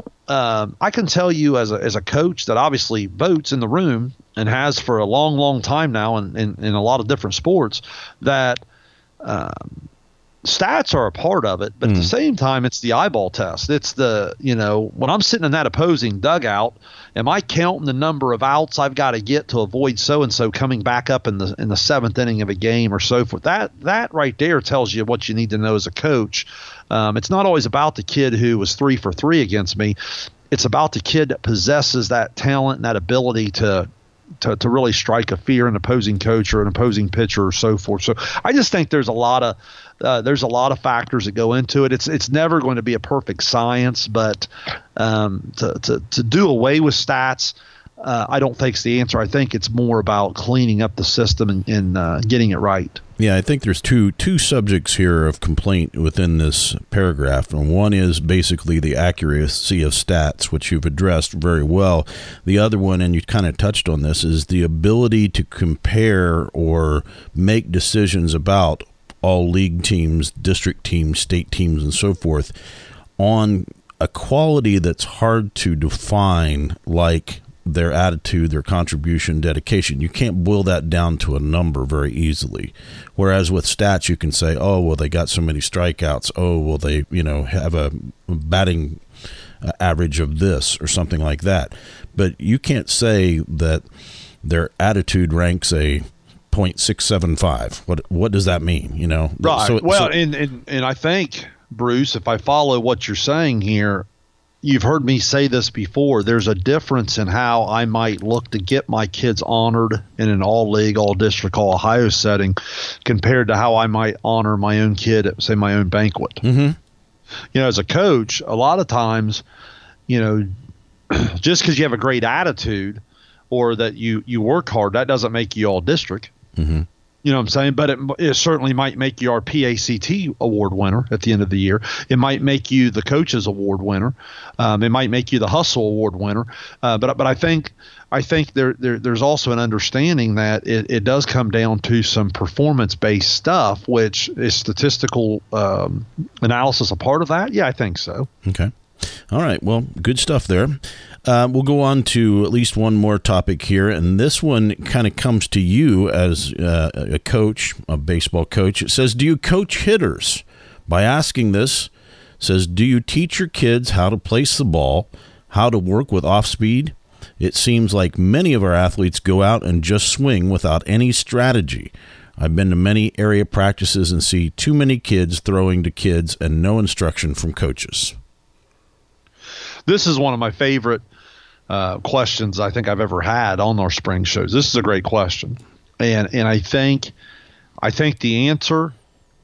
as a coach that obviously votes in the room and has for a long, long time now in a lot of different sports, that stats are a part of it, but at the same time, it's the eyeball test. It's the, when I'm sitting in that opposing dugout, am I counting the number of outs I've got to get to avoid so-and-so coming back up in the 7th inning of a game or so forth? That right there tells you what you need to know as a coach. It's not always about the kid who was 3 for 3 against me. It's about the kid that possesses that talent and that ability to really strike a fear in an opposing coach or an opposing pitcher or so forth. So I just think there's a lot of factors that go into it. It's never going to be a perfect science, but to do away with stats, I don't think is the answer. I think it's more about cleaning up the system and getting it right. Yeah, I think there's two subjects here of complaint within this paragraph. And one is basically the accuracy of stats, which you've addressed very well. The other one, and you kind of touched on this, is the ability to compare or make decisions about all league teams, district teams, state teams, and so forth on a quality that's hard to define, like their attitude, their contribution, dedication. You can't boil that down to a number very easily. Whereas with stats, you can say, oh, well, they got so many strikeouts. Oh, well, they, have a batting average of this or something like that. But you can't say that their attitude ranks a 0.675. What does that mean? Right. So, and I think, Bruce, if I follow what you're saying here, you've heard me say this before. There's a difference in how I might look to get my kids honored in an all-league, all-district, all-Ohio setting compared to how I might honor my own kid at, say, my own banquet. Mm-hmm. As a coach, a lot of times, just because you have a great attitude or that you work hard, that doesn't make you all-district. Mm-hmm. You know what I'm saying? But it certainly might make you our PACT award winner at the end of the year. It might make you the coaches award winner. It might make you the hustle award winner. But I think there's also an understanding that it does come down to some performance-based stuff, which is statistical analysis a part of that? Yeah, I think so. Okay. All right. Well, good stuff there. We'll go on to at least one more topic here, and this one kind of comes to you as a coach, a baseball coach. It says, do you coach hitters? By asking this, it says, do you teach your kids how to place the ball, how to work with off-speed? It seems like many of our athletes go out and just swing without any strategy. I've been to many area practices and see too many kids throwing to kids and no instruction from coaches. This is one of my favorite questions I think I've ever had on our spring shows. This is a great question, and I think the answer.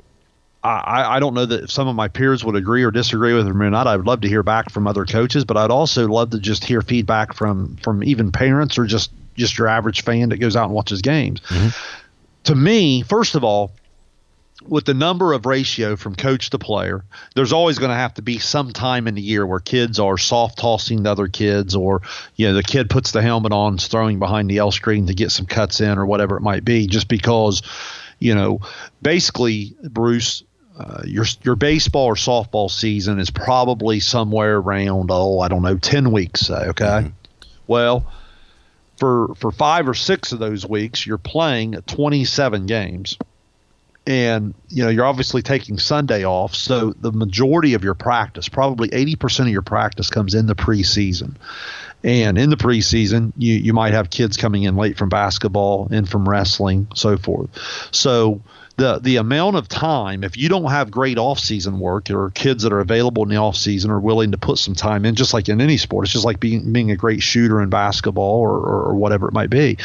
I don't know that if some of my peers would agree or disagree with it or not. I would love to hear back from other coaches, but I'd also love to just hear feedback from even parents or just your average fan that goes out and watches games. Mm-hmm. To me, first of all, with the number of ratio from coach to player, there's always going to have to be some time in the year where kids are soft tossing to other kids, or the kid puts the helmet on, is throwing behind the L screen to get some cuts in or whatever it might be. Just because, basically, Bruce, your baseball or softball season is probably somewhere around 10 weeks. Say, okay, mm-hmm. Well, for 5 or 6 of those weeks, you're playing 27 games. And, you're obviously taking Sunday off. So the majority of your practice, probably 80% of your practice, comes in the preseason. And in the preseason, you might have kids coming in late from basketball and from wrestling, so forth. So the amount of time, if you don't have great off-season work, or kids that are available in the off-season are willing to put some time in, just like in any sport, it's just like being a great shooter in basketball or whatever it might be.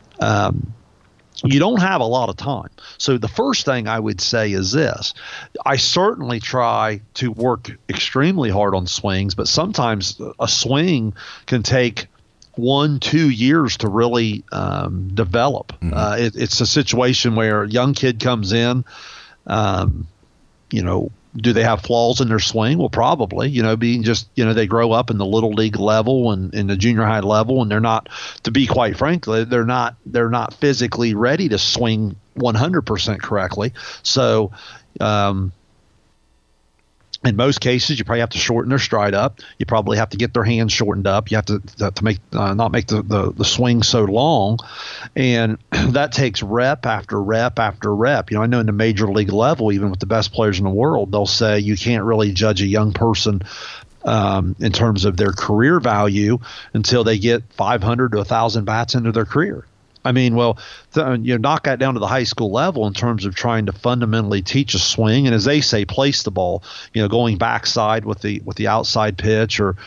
You don't have a lot of time. So the first thing I would say is this. I certainly try to work extremely hard on swings, but sometimes a swing can take 1-2 years to really develop. Mm-hmm. It's a situation where a young kid comes in, do they have flaws in their swing? Well, probably, being just, they grow up in the little league level and in the junior high level, and they're not, to be quite frankly, they're not physically ready to swing 100% correctly. So, in most cases, you probably have to shorten their stride up. You probably have to get their hands shortened up. You have to make not make the swing so long, and that takes rep after rep after rep. I know in the major league level, even with the best players in the world, they'll say you can't really judge a young person in terms of their career value until they get 500 to 1,000 bats into their career. I mean, well, knock that down to the high school level in terms of trying to fundamentally teach a swing, and as they say, place the ball. Going backside with the outside pitch, or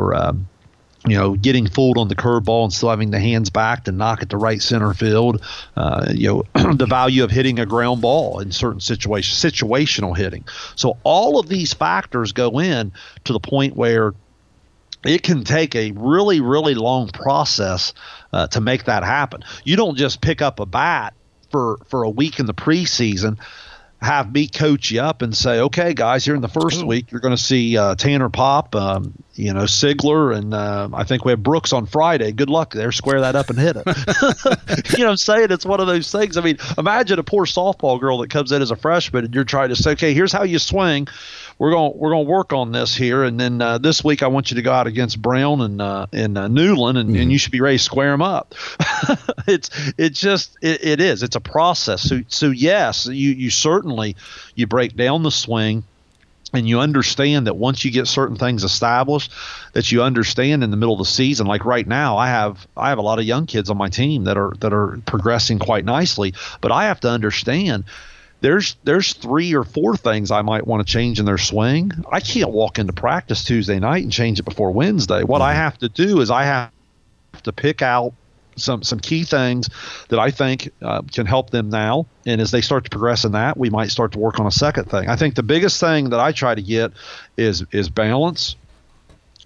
getting fooled on the curveball and still having the hands back to knock it to right center field. The value of hitting a ground ball in certain situations, situational hitting. So all of these factors go in to the point where it can take a really, really long process to make that happen. You don't just pick up a bat for a week in the preseason, have me coach you up and say, okay, guys, here in the first week, you're going to see Tanner Pop, Sigler, and I think we have Brooks on Friday. Good luck there. Square that up and hit it. You know what I'm saying? It's one of those things. I mean, imagine a poor softball girl that comes in as a freshman and you're trying to say, okay, here's how you swing. We're going to work on this here, and then this week I want you to go out against Brown and Newland, and you should be ready to square them up. It is. It's a process. So yes, you certainly you break down the swing, and you understand that once you get certain things established, that you understand in the middle of the season. Like right now, I have a lot of young kids on my team that are progressing quite nicely, but I have to understand. There's 3 or 4 things I might want to change in their swing. I can't walk into practice Tuesday night and change it before Wednesday. What I have to do is I have to pick out some key things that I think can help them now. And as they start to progress in that, we might start to work on a second thing. I think the biggest thing that I try to get is balance.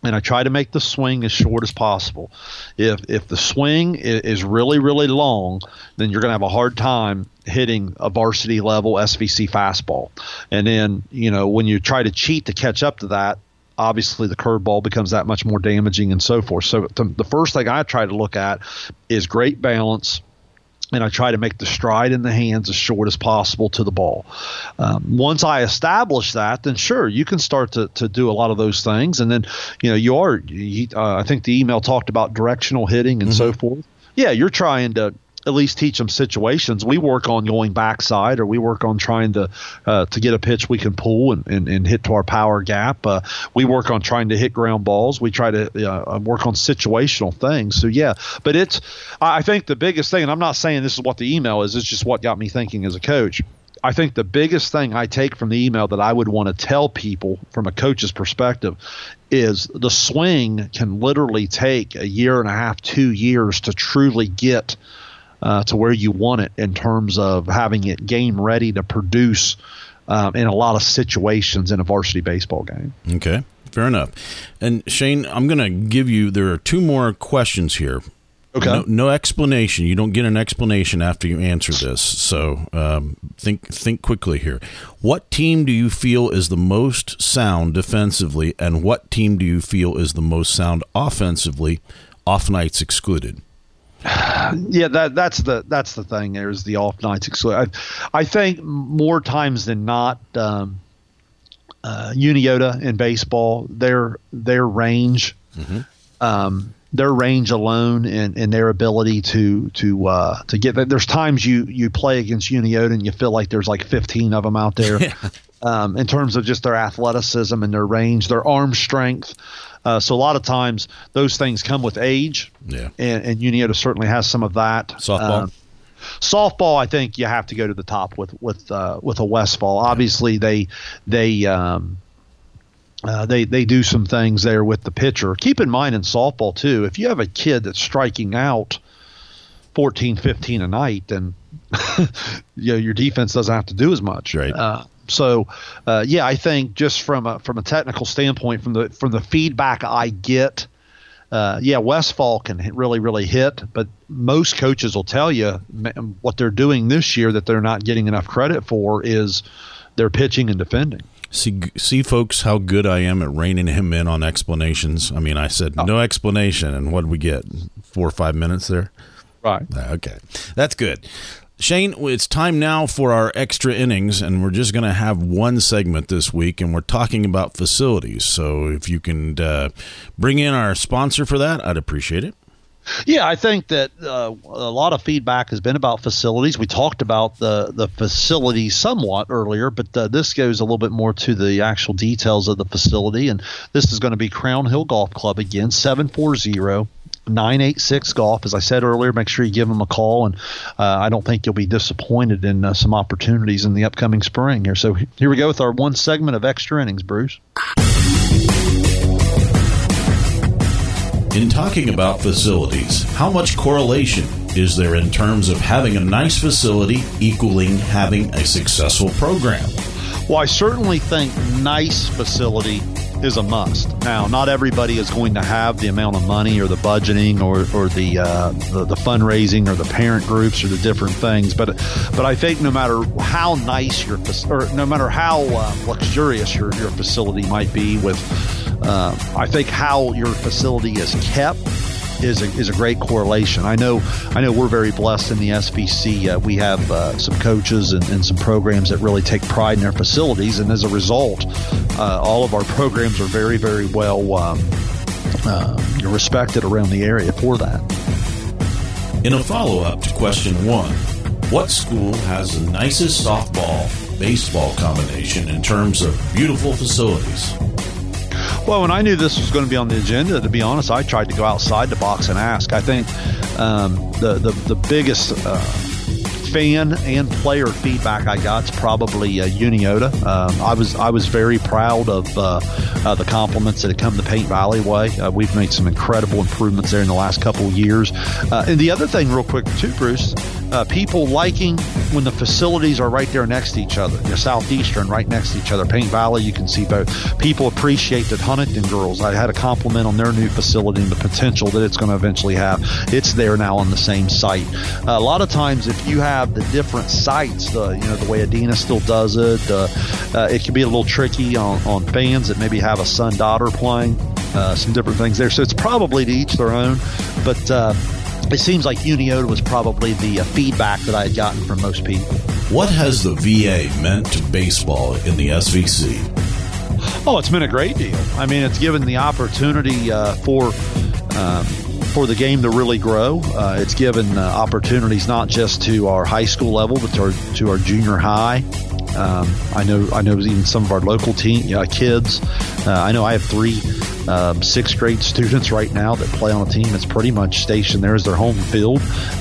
and I try to make the swing as short as possible. If the swing is really, really long, then you're going to have a hard time hitting a varsity level SVC fastball. And then, when you try to cheat to catch up to that, obviously the curveball becomes that much more damaging and so forth. So the first thing I try to look at is great balance, and I try to make the stride in the hands as short as possible to the ball. Once I establish that, then sure, you can start to do a lot of those things. And then, I think the email talked about directional hitting and so forth. Yeah, you're trying to at least teach them situations. We work on going backside, or we work on trying to get a pitch we can pull and hit to our power gap. We work on trying to hit ground balls. We try to work on situational things. So, yeah, but I think the biggest thing, and I'm not saying this is what the email is, it's just what got me thinking as a coach. I think the biggest thing I take from the email that I would want to tell people from a coach's perspective is the swing can literally take a year and a half, 2 years to truly get to where you want it in terms of having it game ready to produce in a lot of situations in a varsity baseball game. Okay, fair enough. And Shane, I'm going to give you, there are 2 more questions here. Okay. No explanation. You don't get an explanation after you answer this. So think quickly here. What team do you feel is the most sound defensively, and what team do you feel is the most sound offensively, off nights excluded? Yeah, that's the thing. There's the off nights excluded. I think more times than not, Uniota in baseball, their range, their range alone and their ability to get that. There's times you play against Uniota and you feel like there's like 15 of them out there. In terms of just their athleticism and their range, their arm strength. So a lot of times those things come with age, and Uniota certainly has some of that. Softball, I think you have to go to the top with a Westfall. Obviously, they do some things there with the pitcher. Keep in mind in softball too, if you have a kid that's striking out 14, 15 a night, then your defense doesn't have to do as much. Right. I think just from a technical standpoint, from the feedback I get, Westfall can really, really hit, but most coaches will tell you what they're doing this year that they're not getting enough credit for is their pitching and defending. See, folks, how good I am at reining him in on explanations. I mean, I said no explanation, and what did we get? 4 or 5 minutes there? Right. Okay. That's good. Shane, it's time now for our extra innings, and we're just going to have one segment this week, and we're talking about facilities. So if you can bring in our sponsor for that, I'd appreciate it. Yeah, I think that a lot of feedback has been about facilities. We talked about the facility somewhat earlier, but this goes a little bit more to the actual details of the facility. And this is going to be Crown Hill Golf Club again, 740-986-GOLF. As I said earlier, make sure you give them a call, and I don't think you'll be disappointed in some opportunities in the upcoming spring here. So here we go with our one segment of extra innings, Bruce. In talking about facilities, how much correlation is there in terms of having a nice facility equaling having a successful program? Well, I certainly think nice facility is a must. Now, not everybody is going to have the amount of money or the budgeting or the fundraising or the parent groups or the different things, but I think no matter how nice no matter how luxurious your facility might be, I think how your facility is kept is a great correlation. I know we're very blessed in the SVC. We have some coaches and some programs that really take pride in their facilities, and as a result, all of our programs are very, very well respected around the area for that. In a follow-up to question 1, what school has the nicest softball-baseball combination in terms of beautiful facilities? Well, when I knew this was going to be on the agenda, to be honest, I tried to go outside the box and ask. I think the biggest fan and player feedback I got is probably Uniota. I was very proud of the compliments that had come to Paint Valley way. We've made some incredible improvements there in the last couple of years. And the other thing, real quick too, Bruce, people liking when the facilities are right there next to each other. Southeastern right next to each other. Paint Valley, you can see both. People appreciate that Huntington girls. I had a compliment on their new facility and the potential that it's going to eventually have. It's there now on the same site. A lot of times, if you have the different sites, the way Adina still does it, it can be a little tricky on fans that maybe have a son-daughter playing. Some different things there. So it's probably to each their own, but it seems like Unioda was probably the feedback that I had gotten from most people. What has the VA meant to baseball in the SVC? Oh, it's been a great deal. I mean, it's given the opportunity for the game to really grow. It's given opportunities not just to our high school level, but to our junior high. I know even some of our local kids. I know I have 3 6th grade students right now that play on a team that's pretty much stationed there as their home field.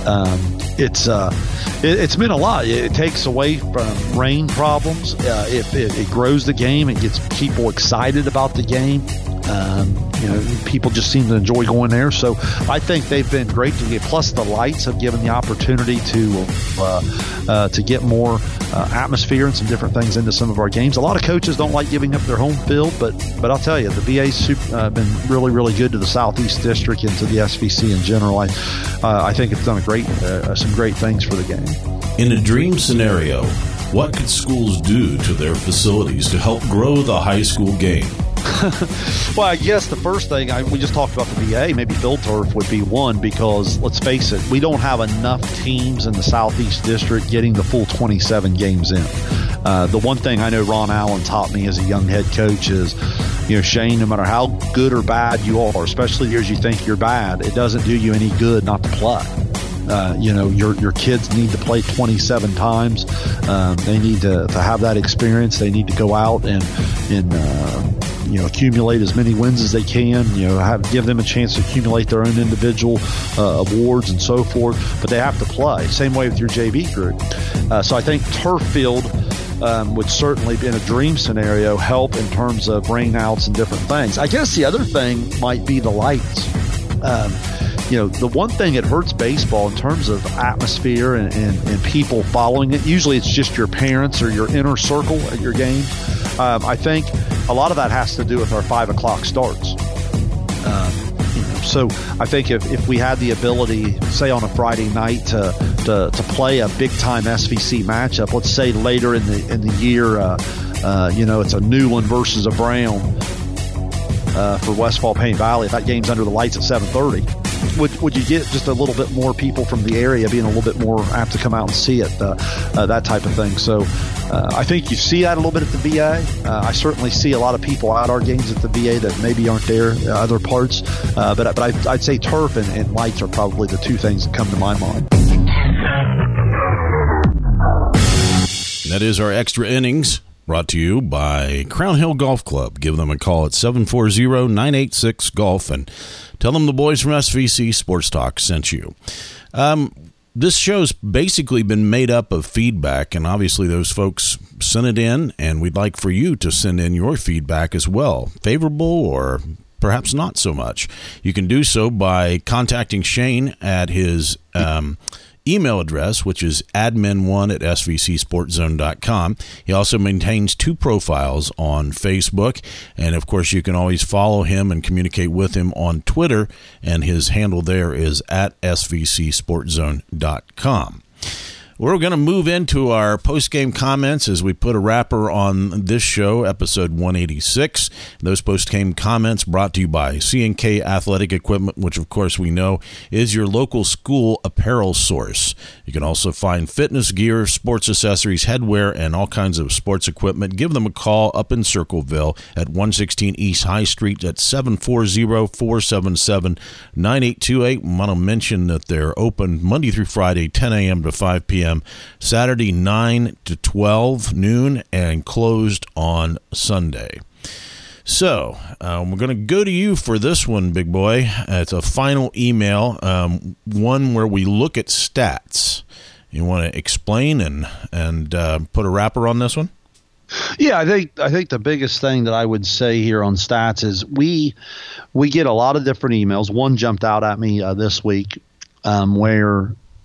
It's been a lot. It takes away from rain problems. It grows the game. It gets people excited about the game. People just seem to enjoy going there. So I think they've been great to get. Plus, the lights have given the opportunity to get more atmosphere and some different things into some of our games. A lot of coaches don't like giving up their home field, but I'll tell you, the VA's been really, really good to the Southeast District and to the SVC in general. I think it's done some great things for the game. In a dream scenario, what could schools do to their facilities to help grow the high school game? Well, I guess the first thing, we just talked about the VA, maybe field turf would be one, because let's face it, we don't have enough teams in the Southeast District getting the full 27 games in. The one thing I know Ron Allen taught me as a young head coach is, Shane, no matter how good or bad you are, especially the years you think you're bad, it doesn't do you any good not to play. Your kids need to play 27 times. They need to have that experience. They need to go out and accumulate as many wins as they can. Give them a chance to accumulate their own individual awards and so forth. But they have to play. Same way with your JV group. So I think turf field would certainly, in a dream scenario, help in terms of rainouts and different things. I guess the other thing might be the lights. The one thing that hurts baseball in terms of atmosphere and people following it, usually it's just your parents or your inner circle at your game. I think a lot of that has to do with our 5 o'clock starts. So I think if we had the ability, say on a Friday night, to play a big time SVC matchup, let's say later in the year, it's a Newland versus a Brown for Westfall Paint Valley. If that game's under the lights at 7:30. Would you get just a little bit more people from the area being a little bit more apt to come out and see it, that type of thing? So I think you see that a little bit at the VA. I certainly see a lot of people at our games at the VA that maybe aren't there other parts. But I'd say turf and lights are probably the 2 things that come to my mind. That is our extra innings, brought to you by Crown Hill Golf Club. Give them a call at 740-986-GOLF and tell them the boys from SVC Sports Talk sent you. This show's basically been made up of feedback, and obviously those folks sent it in, and we'd like for you to send in your feedback as well, favorable or perhaps not so much. You can do so by contacting Shane at his email address, which is admin1@svcsportzone.com. He also maintains 2 profiles on Facebook, and of course you can always follow him and communicate with him on Twitter, and his handle there is @svcsportzone.com. We're going to move into our post-game comments as we put a wrapper on this show, episode 186. Those post-game comments brought to you by C&K Athletic Equipment, which, of course, we know is your local school apparel source. You can also find fitness gear, sports accessories, headwear, and all kinds of sports equipment. Give them a call up in Circleville at 116 East High Street at 740-477-9828. I want to mention that they're open Monday through Friday, 10 a.m. to 5 p.m., Saturday 9 to 12 noon, and closed on Sunday. So we're going to go to you for this one, big boy. It's a final email, one where we look at stats. You want to explain and put a wrapper on this one? Yeah, I think the biggest thing that I would say here on stats is we get a lot of different emails. One jumped out at me this week where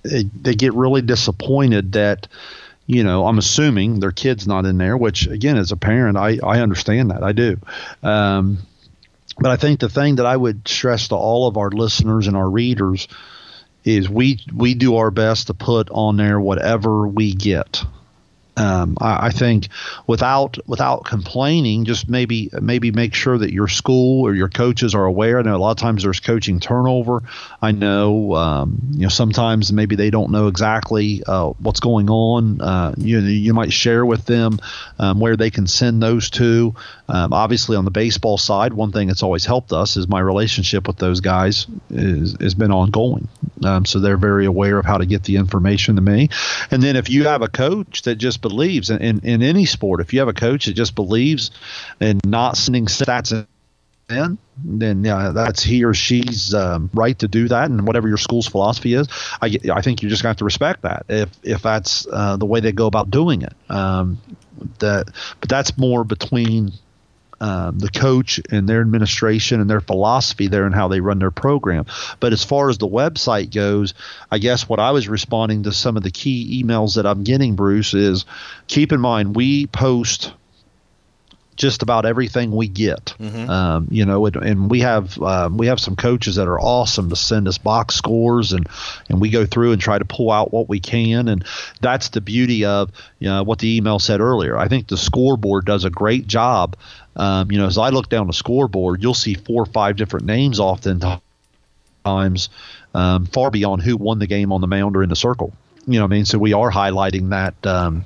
they get really disappointed that, I'm assuming their kid's not in there, which, again, as a parent, I understand that. I do. But I think the thing that I would stress to all of our listeners and our readers is we do our best to put on there whatever we get. I think without complaining, just maybe make sure that your school or your coaches are aware. I know a lot of times there's coaching turnover. I know sometimes maybe they don't know exactly what's going on. You might share with them where they can send those to. Obviously, on the baseball side, one thing that's always helped us is my relationship with those guys has been ongoing. So they're very aware of how to get the information to me. And then if you have a coach that just believes in any sport, if you have a coach that just believes in not sending stats in, then that's he or she's right to do that, and whatever your school's philosophy is, I think you just have to respect that if that's the way they go about doing it. But that's more between the coach and their administration and their philosophy there and how they run their program. But as far as the website goes, I guess what I was responding to some of the key emails that I'm getting, Bruce, is keep in mind we post just about everything we get. And we have some coaches that are awesome to send us box scores, and we go through and try to pull out what we can. And that's the beauty of what the email said earlier. I think the scoreboard does a great job. As I look down the scoreboard, you'll see 4 or 5 different names oftentimes, far beyond who won the game on the mound or in the circle. So we are highlighting that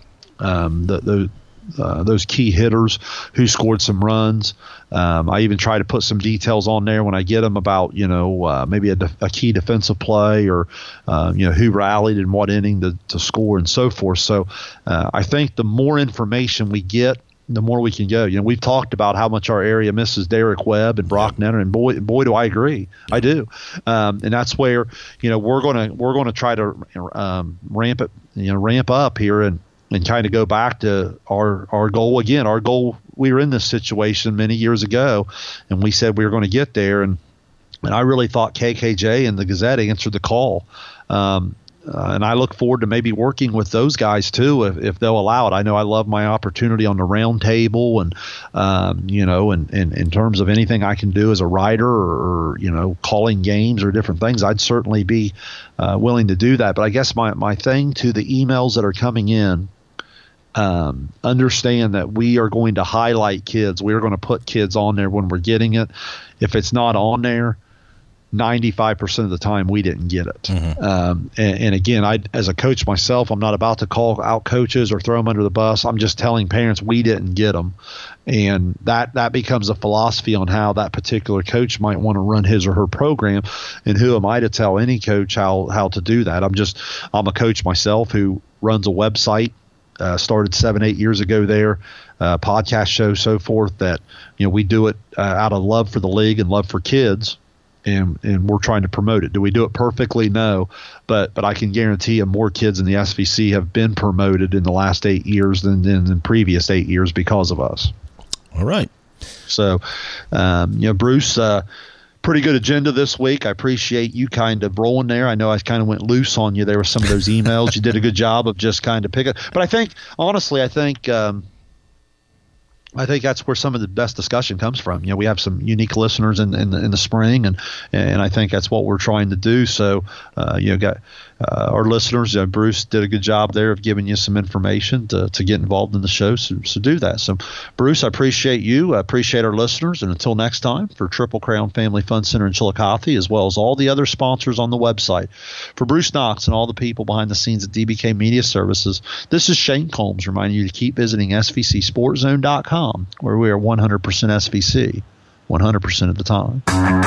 those key hitters who scored some runs. I even try to put some details on there when I get them about maybe a key defensive play or who rallied in what inning to score and so forth. So I think the more information we get, the more we can go. We've talked about how much our area misses Derek Webb and Brock Nenner, and boy do I agree. I do. And that's where we're gonna try to ramp up here and kind of go back to our goal again. Our goal, we were in this situation many years ago, and we said we were going to get there. And I really thought KKJ and the Gazette answered the call. And I look forward to maybe working with those guys too, if they'll allow it. I know I love my opportunity on the round table, and in terms of anything I can do as a writer or calling games or different things, I'd certainly be willing to do that. But I guess my thing to the emails that are coming in, understand that we are going to highlight kids. We are going to put kids on there when we're getting it. If it's not on there, 95% of the time we didn't get it. And again, I, as a coach myself, I'm not about to call out coaches or throw them under the bus. I'm just telling parents we didn't get them. And that becomes a philosophy on how that particular coach might want to run his or her program. And who am I to tell any coach how to do that? I'm a coach myself who runs a website, started 7-8 years ago there, podcast show, so forth, that, we do it out of love for the league and love for kids. And we're trying to promote it. Do we do it perfectly? No, but I can guarantee you more kids in the SVC have been promoted in the last 8 years than in the previous 8 years because of us. All right. So, Bruce, pretty good agenda this week. I appreciate you kind of rolling there. I know I kind of went loose on you there with some of those emails. You did a good job of just kind of picking. But I think that's where some of the best discussion comes from. We have some unique listeners in the spring, and I think that's what we're trying to do. So, got our listeners. Bruce did a good job there of giving you some information to get involved in the show. So do that. So, Bruce, I appreciate you. I appreciate our listeners. And until next time, for Triple Crown Family Fun Center in Chillicothe, as well as all the other sponsors on the website, for Bruce Knox and all the people behind the scenes at DBK Media Services, this is Shane Combs reminding you to keep visiting SVCSportZone.com, where we are 100% SVC, 100% of the time.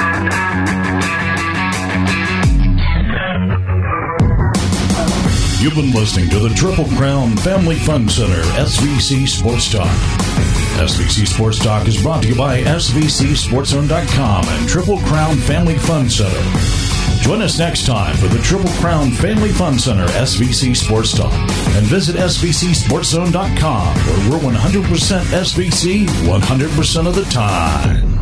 You've been listening to the Triple Crown Family Fun Center SVC Sports Talk. SVC Sports Talk is brought to you by SVCSportZone.com and Triple Crown Family Fun Center. Join us next time for the Triple Crown Family Fun Center SVC Sports Talk, and visit SVCSportZone.com, where we're 100% SVC 100% of the time.